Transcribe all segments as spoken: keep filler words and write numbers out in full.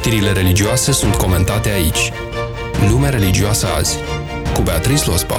Știrile religioase sunt comentate aici. Lumea religioasă azi, cu Beatrice Lospa.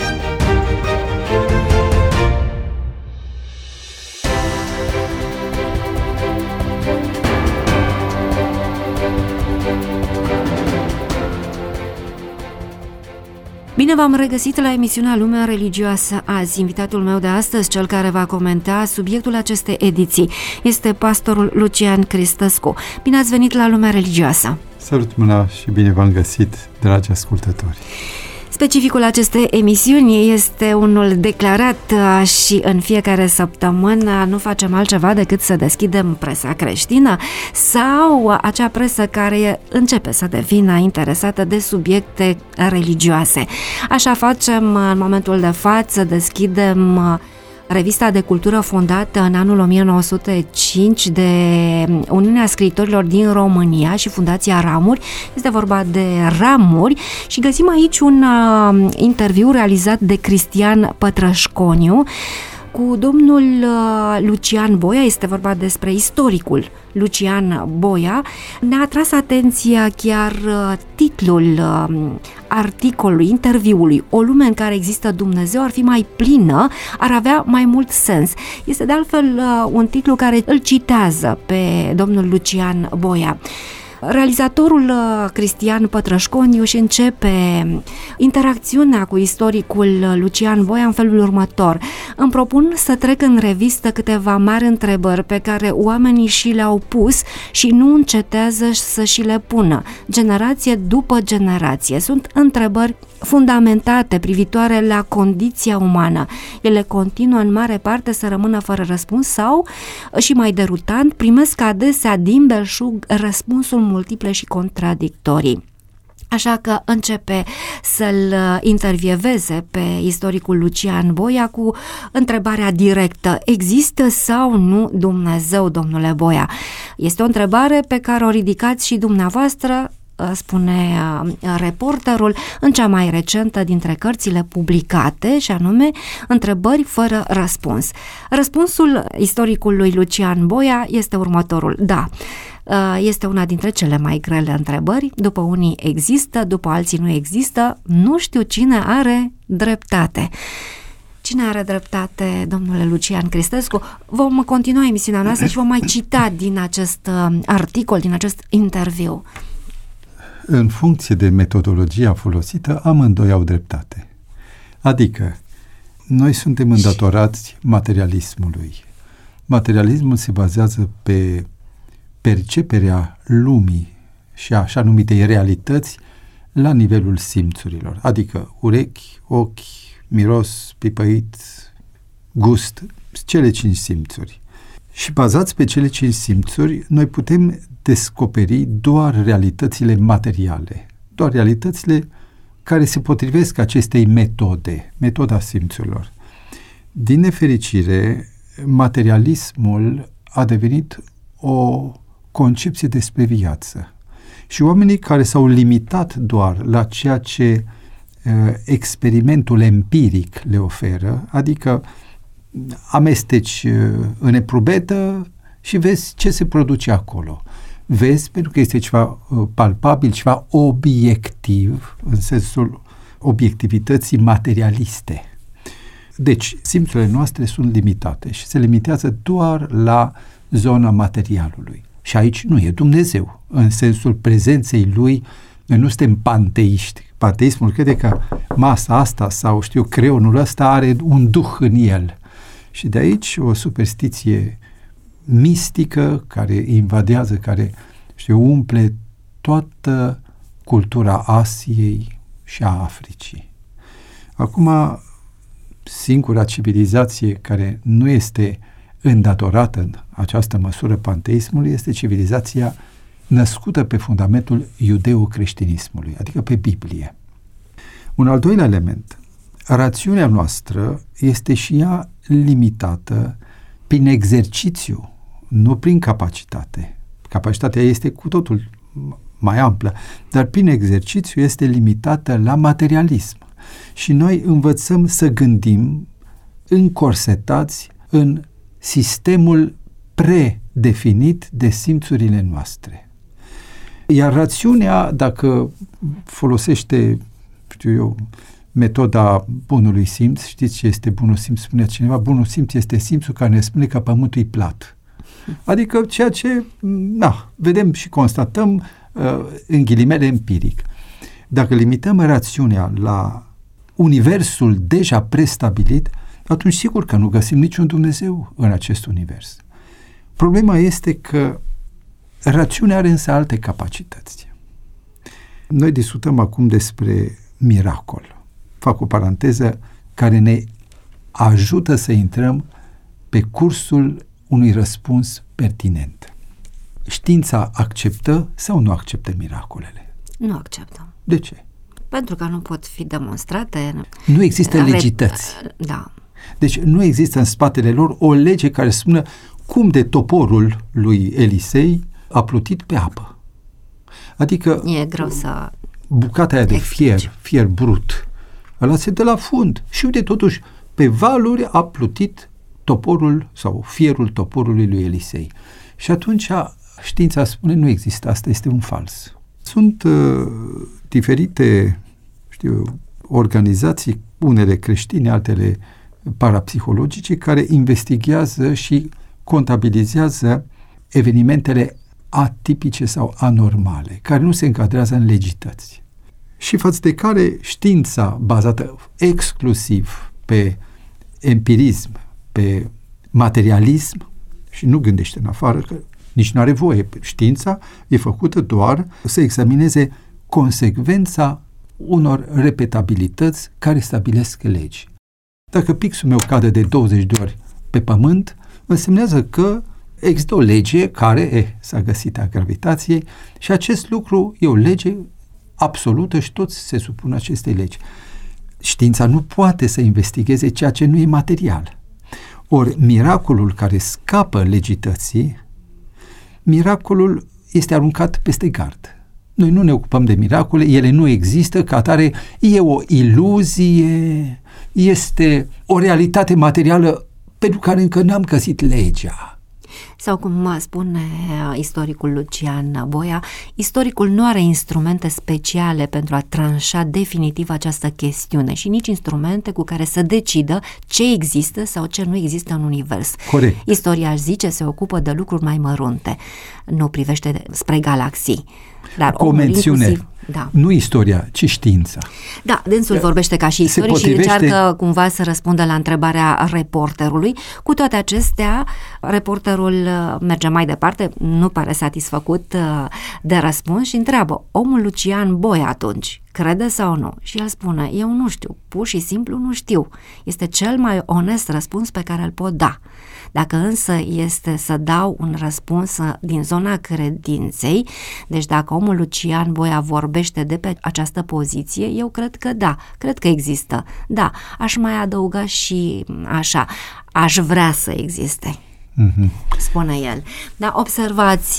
Bine v-am regăsit la emisiunea Lumea Religioasă azi. Invitatul meu de astăzi, cel care va comenta subiectul acestei ediții, este pastorul Lucian Cristescu. Bine ați venit la Lumea Religioasă! Salut mâna și bine v-am găsit, dragi ascultători! Specificul acestei emisiuni este unul declarat și în fiecare săptămână nu facem altceva decât să deschidem presa creștină sau acea presă care începe să devină interesată de subiecte religioase. Așa facem în momentul de față, deschidem revista de cultură fondată în anul o mie nouă sute cinci de Uniunea Scriitorilor din România și Fundația Ramuri. Este vorba de Ramuri și găsim aici un uh, interviu realizat de Cristian Pătrășconiu cu domnul uh, Lucian Boia. Este vorba despre istoricul Lucian Boia. Ne-a atras atenția chiar uh, titlul uh, articolului, interviului. O lume în care există Dumnezeu ar fi mai plină, ar avea mai mult sens. Este de altfel uh, un titlu care îl citează pe domnul Lucian Boia. Realizatorul Cristian Pătrășconiu își începe interacțiunea cu istoricul Lucian Boia în felul următor. Îmi propun să trec în revistă câteva mari întrebări pe care oamenii și le-au pus și nu încetează să și le pună, generație după generație. Sunt întrebări fundamentate privitoare la condiția umană. Ele continuă în mare parte să rămână fără răspuns sau, și mai derutant, primesc adesea din belșug răspunsul multiple și contradictorii. Așa că începe să-l intervieveze pe istoricul Lucian Boia cu întrebarea directă: există sau nu Dumnezeu, domnule Boia? Este o întrebare pe care o ridicați și dumneavoastră, spune reporterul, în cea mai recentă dintre cărțile publicate, și anume Întrebări fără răspuns. Răspunsul istoricului Lucian Boia este următorul: da, este una dintre cele mai grele întrebări. După unii există, după alții nu există. Nu știu cine are dreptate. Cine are dreptate, domnule Lucian Cristescu? Vom continua emisiunea noastră și vom mai cita din acest articol, din acest interviu. În funcție de metodologia folosită, amândoi au dreptate. Adică, noi suntem îndatorați materialismului. Materialismul se bazează pe perceperea lumii și așa numitei realități la nivelul simțurilor, adică urechi, ochi, miros, pipăit, gust, cele cinci simțuri. Și bazați pe cele cinci simțuri, noi putem descoperi doar realitățile materiale, doar realitățile care se potrivesc acestei metode, metoda simțurilor. Din nefericire, materialismul a devenit o concepție despre viață. Și oamenii care s-au limitat doar la ceea ce uh, experimentul empiric le oferă, adică amesteci uh, în eprubetă și vezi ce se produce acolo. Vezi, pentru că este ceva uh, palpabil, ceva obiectiv, în sensul obiectivității materialiste. Deci, simțurile noastre sunt limitate și se limitează doar la zona materialului. Și aici nu e Dumnezeu, în sensul prezenței Lui. Noi nu suntem panteiști. Panteismul crede că masa asta sau, știu, creionul ăsta are un duh în el. Și de aici o superstiție mistică care invadează, care, știu, umple toată cultura Asiei și a Africii. Acum, singura civilizație care nu este îndatorată în această măsură panteismului este civilizația născută pe fundamentul iudeo-creștinismului, adică pe Biblie. Un al doilea element: rațiunea noastră este și ea limitată prin exercițiu, nu prin capacitate. Capacitatea este cu totul mai amplă, dar prin exercițiu este limitată la materialism. Și noi învățăm să gândim încorsetați în sistemul predefinit de simțurile noastre. Iar rațiunea, dacă folosește, știu eu, metoda bunului simț, știți ce este bunul simț? Spunea cineva, bunul simț este simțul care ne spune că pământul e plat. Adică ceea ce, na, vedem și constatăm în ghilimele empiric. Dacă limităm rațiunea la universul deja prestabilit, atunci sigur că nu găsim niciun Dumnezeu în acest univers. Problema este că rațiunea are însă alte capacități. Noi discutăm acum despre miracol. Fac o paranteză care ne ajută să intrăm pe cursul unui răspuns pertinent. Știința acceptă sau nu acceptă miracolele? Nu acceptăm. De ce? Pentru că nu pot fi demonstrate. Nu există legități. Da. Deci nu există în spatele lor o lege care spune cum de toporul lui Elisei a plutit pe apă. Adică e greu să bucata aia de fier, fier brut, ăla se dă la fund. Și uite, totuși, pe valuri a plutit toporul sau fierul toporului lui Elisei. Și atunci știința spune, nu există, asta este un fals. Sunt uh, diferite, știu eu, organizații, unele creștine, altele parapsihologice, care investigează și contabilizează evenimentele atipice sau anormale, care nu se încadrează în legități. Și față de care știința bazată exclusiv pe empirism, pe materialism și nu gândește în afară, că nici nu are voie. Știința e făcută doar să examineze consecvența unor repetabilități care stabilesc legi. Dacă pixul meu cade de douăzeci de ori pe pământ, însemnează că există o lege care eh, s-a găsit a gravitației și acest lucru e o lege absolută și toți se supun acestei legi. Știința nu poate să investigheze ceea ce nu e material. Ori miracolul care scapă legității, miracolul este aruncat peste gard. Noi nu ne ocupăm de miracole, ele nu există, ca atare e o iluzie, este o realitate materială pentru care încă n-am găsit legea. Sau cum spune istoricul Lucian Boia, istoricul nu are instrumente speciale pentru a tranșa definitiv această chestiune și nici instrumente cu care să decidă ce există sau ce nu există în univers. Corect. Istoria, aș zice, se ocupă de lucruri mai mărunte, nu privește spre galaxii. Dar cu o mențiune, inclusiv, da. Nu istoria, ci știința. Da, dânsul vorbește ca și istoric potrivește... și încearcă cumva să răspundă la întrebarea reporterului. Cu toate acestea, reporterul merge mai departe, nu pare satisfăcut de răspuns și întreabă, omul Lucian Boia atunci, crede sau nu? Și el spune, eu nu știu, pur și simplu nu știu. Este cel mai onest răspuns pe care îl pot da. Dacă însă este să dau un răspuns din zona credinței, deci dacă omul Lucian Boia vorbește de pe această poziție, eu cred că da, cred că există. Da, aș mai adăuga și așa, aș vrea să existe, mm-hmm. spune el. Dar observați,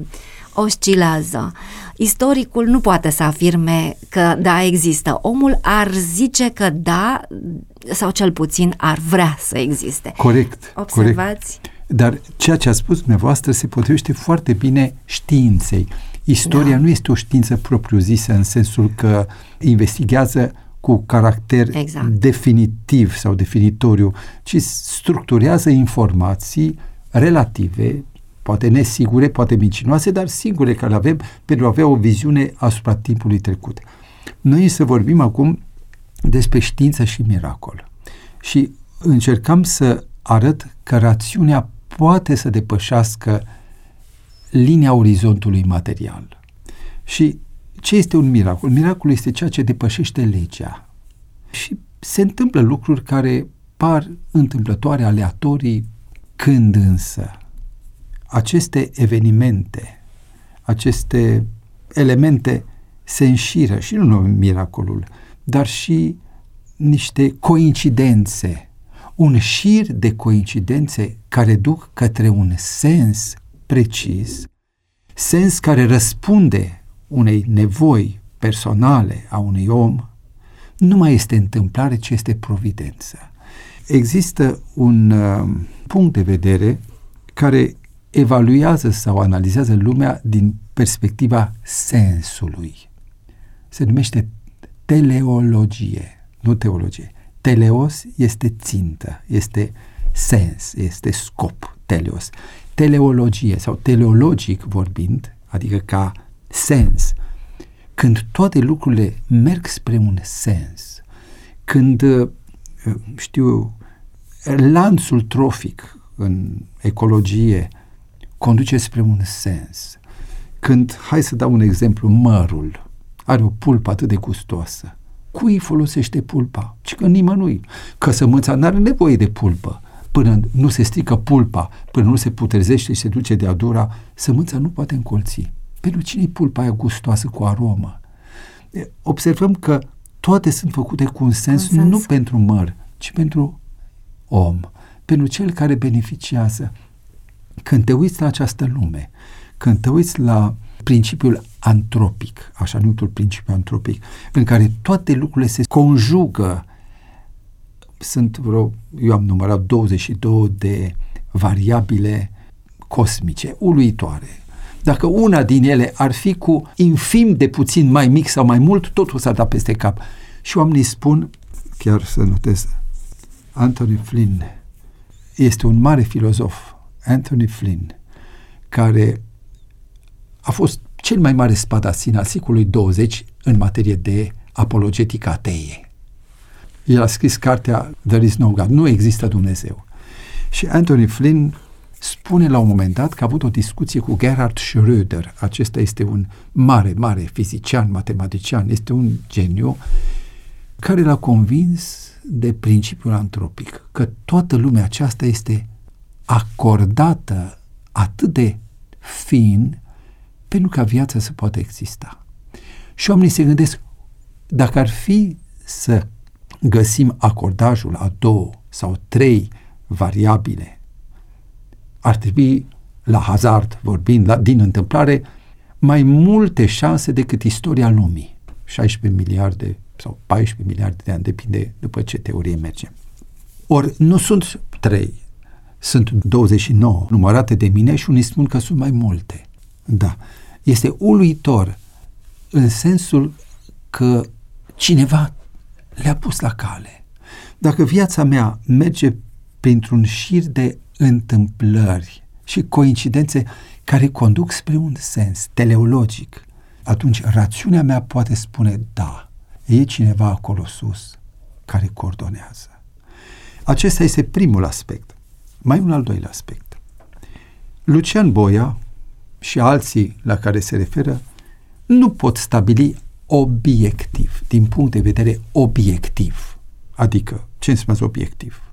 oscilează. Istoricul nu poate să afirme că da, există. Omul ar zice că da, sau cel puțin ar vrea să existe. Corect. Observați? Corect. Dar ceea ce a spus dumneavoastră se potrivește foarte bine științei. Istoria da. Nu este o știință propriu-zisă în sensul că investigează cu caracter exact. definitiv sau definitoriu, ci structurează informații relative, poate nesigure, poate mincinoase, dar sigure că le avem pentru a avea o viziune asupra timpului trecut. Noi să vorbim acum despre știință și miracol. Și încercam să arăt că rațiunea poate să depășească linia orizontului material. Și ce este un miracol? Miracolul este ceea ce depășește legea. Și se întâmplă lucruri care par întâmplătoare, aleatorii, când însă aceste evenimente, aceste elemente se înșiră, și nu numai miracolul, dar și niște coincidențe, un șir de coincidențe care duc către un sens precis, sens care răspunde unei nevoi personale a unui om, nu mai este întâmplare, ci este providență. Există un uh, punct de vedere care evaluează sau analizează lumea din perspectiva sensului. Se numește teleologie, nu teologie. Teleos este țintă, este sens, este scop, teleos. Teleologie sau teleologic vorbind, adică ca sens, când toate lucrurile merg spre un sens, când, știu, lanțul trofic în ecologie conduce spre un sens, când, hai să dau un exemplu, mărul are o pulpă atât de gustoasă, cui folosește pulpa? Ci că nimănui, că sămânța nu are nevoie de pulpă. Până nu se strică pulpa, până nu se putrezește și se duce de adura, sămânța nu poate încolți. Pentru cine-i pulpa aia gustoasă cu aromă? Observăm că toate sunt făcute cu un sens, un sens, nu pentru măr, ci pentru om, pentru cel care beneficiază. Când te uiți la această lume, când te uiți la principiul antropic, așa numitul principiu antropic, în care toate lucrurile se conjugă, sunt vreo, eu am numărat douăzeci și două de variabile cosmice, uluitoare. Dacă una din ele ar fi cu infim de puțin mai mic sau mai mult, totul s-ar da peste cap. Și oamenii spun, chiar să notez, Anthony Flynn este un mare filozof, Anthony Flynn, care a fost cel mai mare spadasin al secolului douăzeci în materie de apologetică ateie. El a scris cartea There is no God, nu există Dumnezeu. Și Anthony Flynn spune la un moment dat că a avut o discuție cu Gerhard Schröder. Acesta este un mare, mare fizician, matematician, este un geniu care l-a convins de principiul antropic, că toată lumea aceasta este acordată atât de fin pentru ca viața să poată exista. Și oamenii se gândesc, dacă ar fi să găsim acordajul a două sau trei variabile, ar trebui, la hazard vorbind, la, din întâmplare, mai multe șanse decât istoria lumii. șaisprezece miliarde sau paisprezece miliarde de ani, depinde după ce teorie mergem. Ori nu sunt trei, sunt douăzeci și nouă numărate de mine și unii spun că sunt mai multe. Da. Este uluitor în sensul că cineva le-a pus la cale. Dacă viața mea merge printr-un șir de întâmplări și coincidențe care conduc spre un sens teleologic, atunci rațiunea mea poate spune da, e cineva acolo sus care coordonează. Acesta este primul aspect. Mai un al doilea aspect. Lucian Boia și alții la care se referă nu pot stabili obiectiv, din punct de vedere obiectiv. Adică, ce înseamnă obiectiv?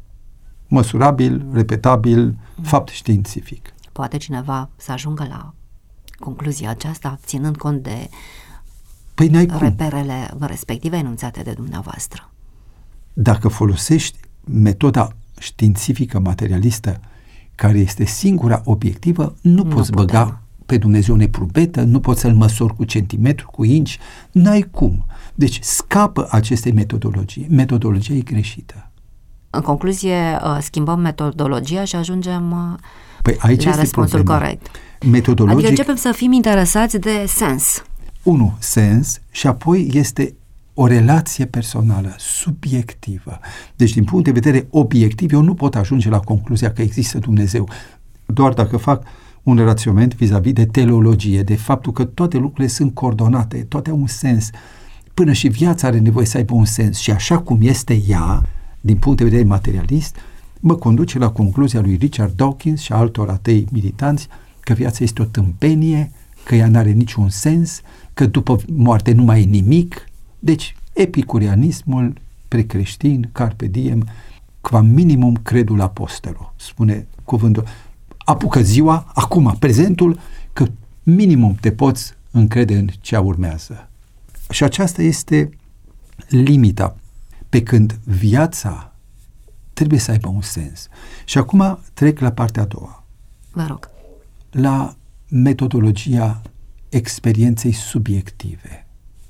Măsurabil, repetabil, mm. fapt științific. Poate cineva să ajungă la concluzia aceasta, ținând cont de păi n-ai reperele cum. respective enunțate de dumneavoastră. Dacă folosești metoda științifică materialistă, care este singura obiectivă, nu, nu poți putem. băga pe Dumnezeu neprubetă, nu poți să-L măsori cu centimetru, cu inci, n-ai cum. Deci scapă acestei metodologii. Metodologia e greșită. În concluzie, schimbăm metodologia și ajungem păi aici la este răspunsul problema. corect. Metodologic, adică începem să fim interesați de sens. Unu, sens, și apoi este o relație personală, subiectivă. Deci, din punct de vedere obiectiv, eu nu pot ajunge la concluzia că există Dumnezeu, doar dacă fac un raționament vis-a-vis de teleologie, de faptul că toate lucrurile sunt coordonate, toate au un sens, până și viața are nevoie să aibă un sens. Și așa cum este ea, din punct de vedere materialist, mă conduce la concluzia lui Richard Dawkins și altor atei militanți că viața este o tâmpenie, că ea n-are niciun sens, că după moarte nu mai e nimic. Deci, epicurianismul precreștin, carpe diem, qua minimum credul apostolo, spune cuvântul. Apucă ziua, acum, prezentul, că minimum te poți încrede în ce urmează. Și aceasta este limita, pe când viața trebuie să aibă un sens. Și acum trec la partea a doua. Vă rog. La metodologia experienței subiective.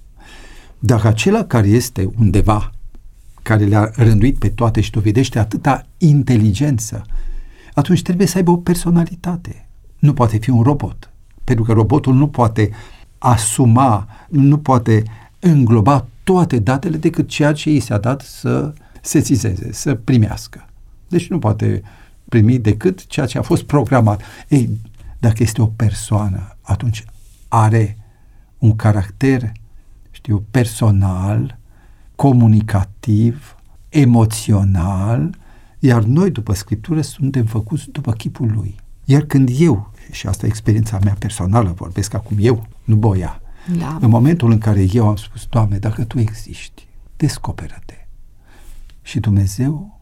Dacă acela care este undeva, care le-a rânduit pe toate și dovedește atâta inteligență, atunci trebuie să aibă o personalitate. Nu poate fi un robot, pentru că robotul nu poate asuma, nu poate îngloba toate datele decât ceea ce i s-a dat să sesizeze, să primească. Deci nu poate primi decât ceea ce a fost programat. Ei, dacă este o persoană, atunci are un caracter, știu, personal, comunicativ, emoțional, iar noi, după Scriptură, suntem făcuți după chipul lui. Iar când eu, și asta e experiența mea personală, vorbesc acum eu, nu Boia, da. În momentul în care eu am spus, Doamne, dacă Tu existi, descoperă-te. Și Dumnezeu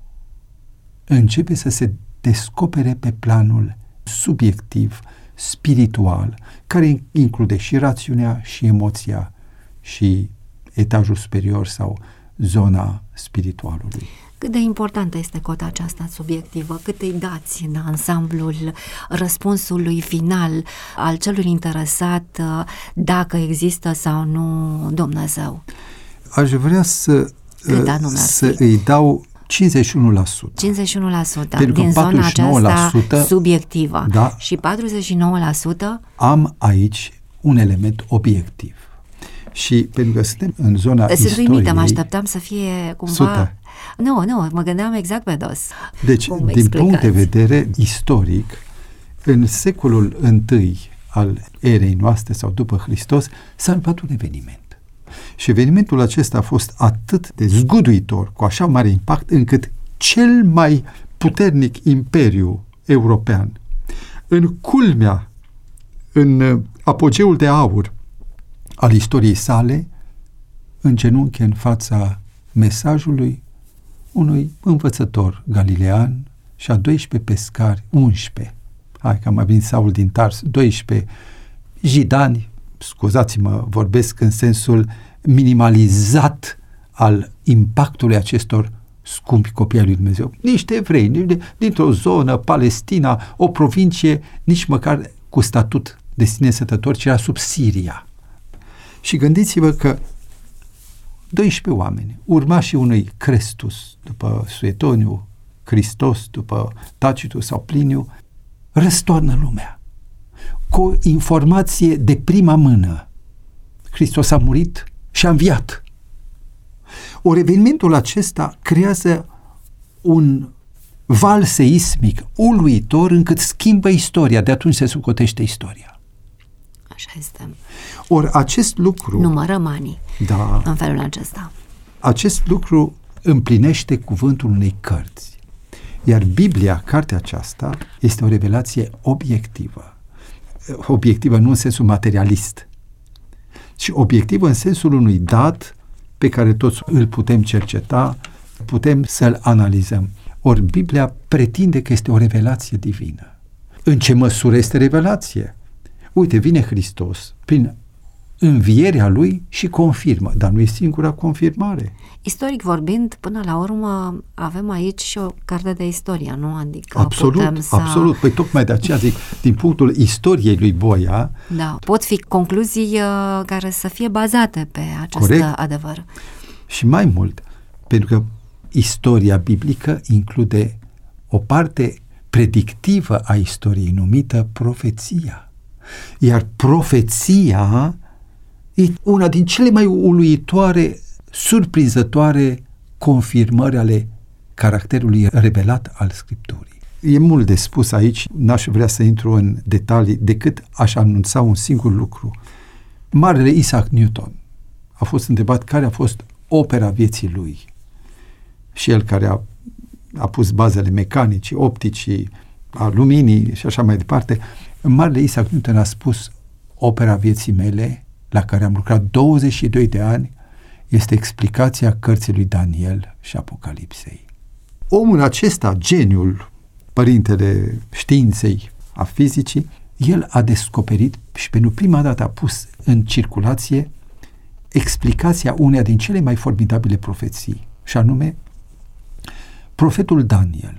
începe să se descopere pe planul subiectiv, spiritual, care include și rațiunea, și emoția, și etajul superior sau zona spiritualului. Cât de importantă este cota aceasta subiectivă? Cât îi dați în ansamblul răspunsului final al celui interesat dacă există sau nu Dumnezeu? Aș vrea să, să îi dau cincizeci și unu la sută. cincizeci și unu la sută din zona aceasta subiectivă. Da, și patruzeci și nouă la sută? Am aici un element obiectiv. Și pentru că suntem în zona Sunt istoriei... uimită, mă așteptam să fie cumva... Sută. Nu, nu, mă gândeam exact pe dos. Deci, Cum din explicați? Punct de vedere istoric, în secolul întâi al erei noastre sau după Hristos, s-a întâmplat un eveniment. Și evenimentul acesta a fost atât de zguduitor, cu așa mare impact, încât cel mai puternic imperiu european, în culmea, în apogeul de aur al istoriei sale, îngenunche în fața mesajului unui învățător galilean și a doisprezece pescari, unsprezece, hai că am mai venit Saul din Tars, doisprezece jidani, scuzați-mă, vorbesc în sensul minimalizat al impactului acestor scumpi copii ai lui Dumnezeu. Niște evrei, dintr-o zonă, Palestina, o provincie, nici măcar cu statut de sine stătător, ci era sub Siria. Și gândiți-vă că doisprezece oameni, urmașii unui Crestus, după Suetoniu, Hristos, după Tacitus sau Pliniu, răstoarnă lumea cu o informație de prima mână. Hristos a murit și a înviat. Ori evenimentul acesta creează un val seismic uluitor încât schimbă istoria. De atunci se socotește istoria. Așa este. Ori acest lucru... Numărăm anii da, în felul acesta. Acest lucru împlinește cuvântul unei cărți. Iar Biblia, cartea aceasta, este o revelație obiectivă. Obiectivă nu în sensul materialist, ci obiectivă în sensul unui dat pe care toți îl putem cerceta, putem să-l analizăm. Ori Biblia pretinde că este o revelație divină. În ce măsură este revelație? Uite, vine Hristos prin învierea lui și confirmă, dar nu e singura confirmare. Istoric vorbind, până la urmă avem aici și o carte de istorie, nu? Adică absolut, putem să... absolut. Păi tocmai de aceea zic, din punctul istoriei lui Boia... Da, pot fi concluzii uh, care să fie bazate pe acest corect. Adevăr. Și mai mult, pentru că istoria biblică include o parte predictivă a istoriei numită profeția. Iar profeția e una din cele mai uluitoare, surprinzătoare confirmări ale caracterului revelat al Scripturii. E mult de spus aici, n-aș vrea să intru în detalii, decât aș anunța un singur lucru. Marele Isaac Newton a fost întrebat care a fost opera vieții lui. Și el care a, a pus bazele mecanicii, opticii, a luminii și așa mai departe, Marele Isaac Newton a spus: opera vieții mele, la care am lucrat douăzeci și doi de ani, este explicația cărții lui Daniel și Apocalipsei. Omul acesta, geniul, părintele științei, a fizicii, el a descoperit și pentru prima dată a pus în circulație explicația uneia din cele mai formidabile profeții, și anume profetul Daniel,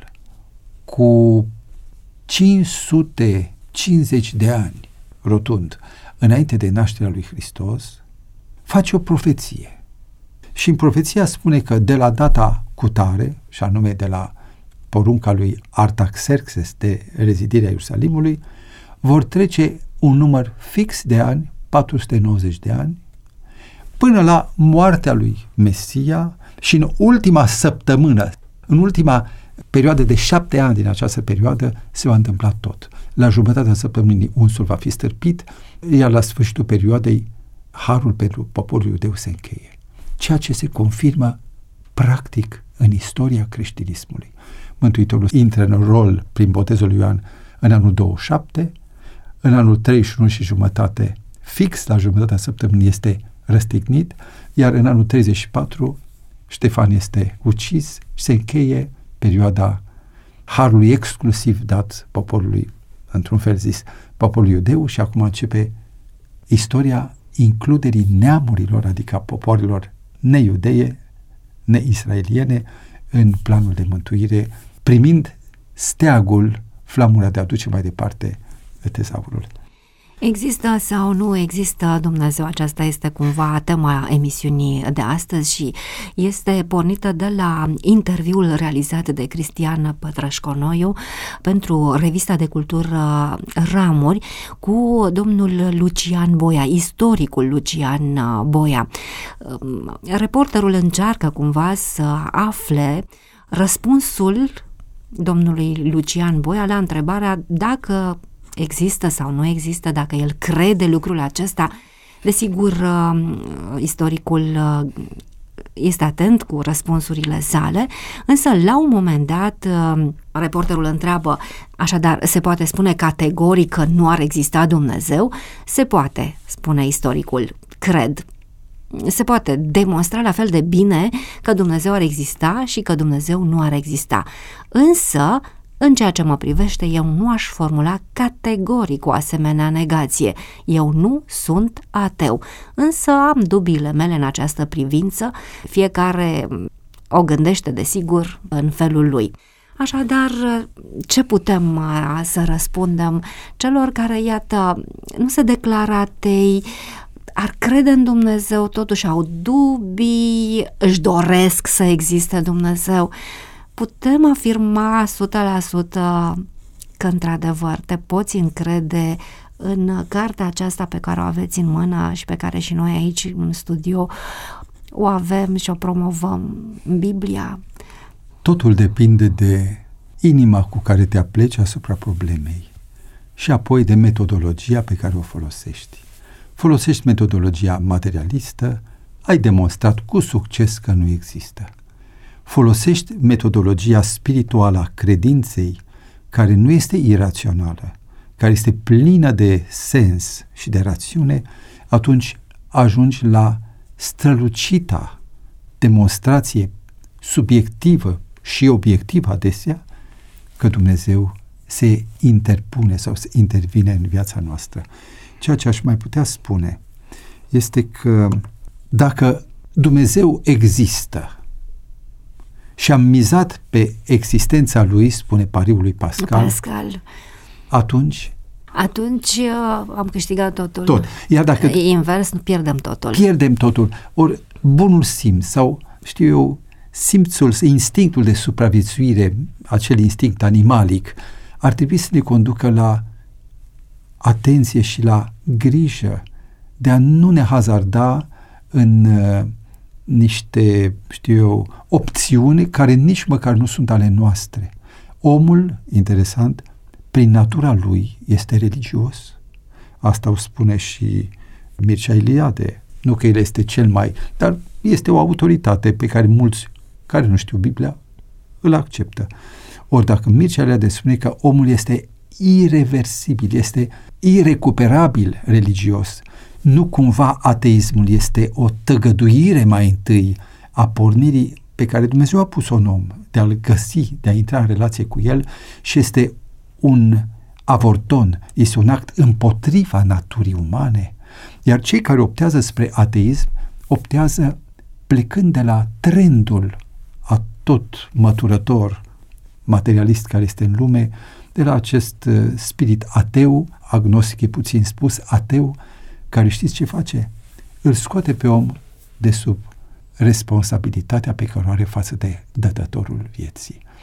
cu cinci sute cincizeci de ani rotund înainte de nașterea lui Hristos, face o profeție. Și în profeția spune că de la data cutare, și anume de la porunca lui Artaxerxes de rezidirea Ierusalimului, vor trece un număr fix de ani, patru sute nouăzeci de ani, până la moartea lui Mesia și în ultima săptămână, în ultima perioadă de șapte ani din această perioadă, se va întâmpla tot. La jumătatea săptămânii unsul va fi stârpit, iar la sfârșitul perioadei harul pentru poporul iudeu se încheie. Ceea ce se confirmă practic în istoria creștinismului. Mântuitorul intră în rol prin botezul lui Ioan în anul douăzeci și șapte, în anul treizeci și unu și jumătate, fix la jumătatea săptămânii, este răstignit, iar în anul treizeci și patru Ștefan este ucis și se încheie perioada harului exclusiv dat poporului, într-un fel zis, poporul iudeu, și acum începe istoria includerii neamurilor, adică a poporilor neiudeie, neisraeliene, în planul de mântuire, primind steagul, flamura de a duce mai departe tezaurul. Există sau nu există Dumnezeu? Aceasta este cumva tema emisiunii de astăzi și este pornită de la interviul realizat de Cristian Pătrășconoiu pentru revista de cultură Ramuri cu domnul Lucian Boia, istoricul Lucian Boia. Reporterul încearcă cumva să afle răspunsul domnului Lucian Boia la întrebarea dacă există sau nu există, dacă el crede lucrul acesta. Desigur, istoricul este atent cu răspunsurile sale, însă la un moment dat reporterul întreabă, așadar, se poate spune categoric că nu ar exista Dumnezeu? Se poate, spune istoricul, cred. Se poate demonstra la fel de bine că Dumnezeu ar exista și că Dumnezeu nu ar exista. Însă, în ceea ce mă privește, eu nu aș formula categoric o asemenea negație. Eu nu sunt ateu, însă am dubiile mele în această privință, fiecare o gândește, desigur, în felul lui. Așadar, ce putem să răspundem celor care, iată, nu se declară atei, ar crede în Dumnezeu, totuși au dubii, își doresc să existe Dumnezeu? Putem afirma o sută la sută că, într-adevăr, te poți încrede în cartea aceasta pe care o aveți în mână și pe care și noi aici în studio o avem și o promovăm, Biblia? Totul depinde de inima cu care te apleci asupra problemei și apoi de metodologia pe care o folosești. Folosești metodologia materialistă, ai demonstrat cu succes că nu există. Folosești metodologia spirituală a credinței, care nu este irațională, care este plină de sens și de rațiune, atunci ajungi la strălucita demonstrație subiectivă și obiectivă adesea că Dumnezeu se interpune sau se intervine în viața noastră. Ceea ce aș mai putea spune este că dacă Dumnezeu există și am mizat pe existența lui, spune pariul lui Pascal, Pascal. atunci atunci am câștigat totul. Tot. Iar dacă invers, pierdem totul. Pierdem totul. Ori bunul simț sau, știu eu, simțul, instinctul de supraviețuire, acel instinct animalic, ar trebui să ne conducă la atenție și la grijă de a nu ne hazarda în uh, niște, știu eu, opțiuni care nici măcar nu sunt ale noastre. Omul, interesant, prin natura lui este religios. Asta o spune și Mircea Eliade. Nu că el este cel mai, dar este o autoritate pe care mulți care nu știu Biblia îl acceptă. Ori dacă Mircea Eliade spune că omul este ireversibil, este irecuperabil religios, nu cumva ateismul este o tăgăduire mai întâi a pornirii pe care Dumnezeu a pus-o în om, de a-l găsi, de a intra în relație cu el, și este un avorton, este un act împotriva naturii umane. Iar cei care optează spre ateism optează plecând de la trendul a tot măturător materialist care este în lume, de la acest spirit ateu, agnostic e puțin spus, ateu, care știți ce face? Îl scoate pe om de sub responsabilitatea pe care o are față de dătătorul vieții.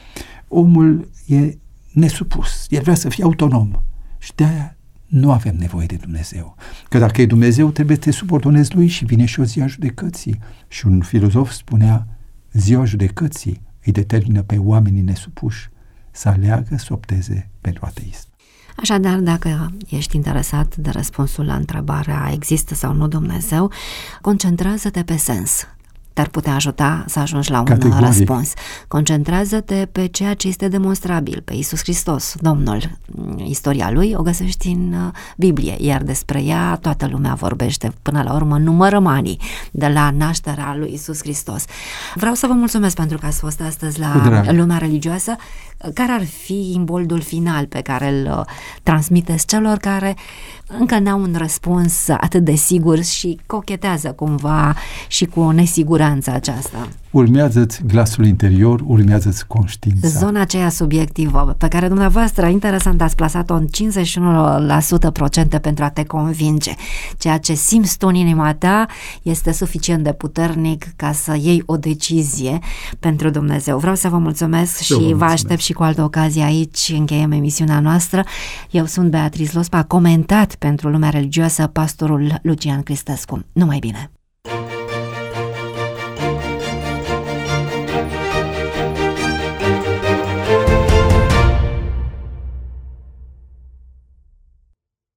Omul e nesupus, el vrea să fie autonom și de-aia nu avem nevoie de Dumnezeu. Că dacă e Dumnezeu, trebuie să te subordonezi lui și vine și o zi a judecății. Și un filozof spunea, ziua judecății îi determină pe oamenii nesupuși să aleagă să opteze pentru ateism. Așadar, dacă ești interesat de răspunsul la întrebarea există sau nu Dumnezeu, concentrează-te pe sens. Te-ar putea ajuta să ajungi la un Categoric. răspuns. Concentrează-te pe ceea ce este demonstrabil, pe Iisus Hristos, Domnul. Istoria lui o găsești în Biblie, iar despre ea toată lumea vorbește. Până la urmă numărăm anii de la nașterea lui Iisus Hristos. Vreau să vă mulțumesc pentru că ați fost astăzi la Lumea Religioasă. Care ar fi imboldul final pe care îl transmiteți celor care încă n-au un răspuns atât de sigur și cochetează cumva și cu nesiguranța aceasta? Urmează-ți glasul interior, urmează-ți conștiința. Zona aceea subiectivă pe care dumneavoastră, interesant, ați plasat-o în cincizeci și unu la sută procente pentru a te convinge. Ceea ce simți tu în inima ta este suficient de puternic ca să iei o decizie pentru Dumnezeu. Vreau să vă mulțumesc și vă, mulțumesc. vă aștept și cu altă ocazie aici. Încheiem emisiunea noastră. Eu sunt Beatriz Lospa, comentat pentru Lumea Religioasă pastorul Lucian Cristescu. Numai bine!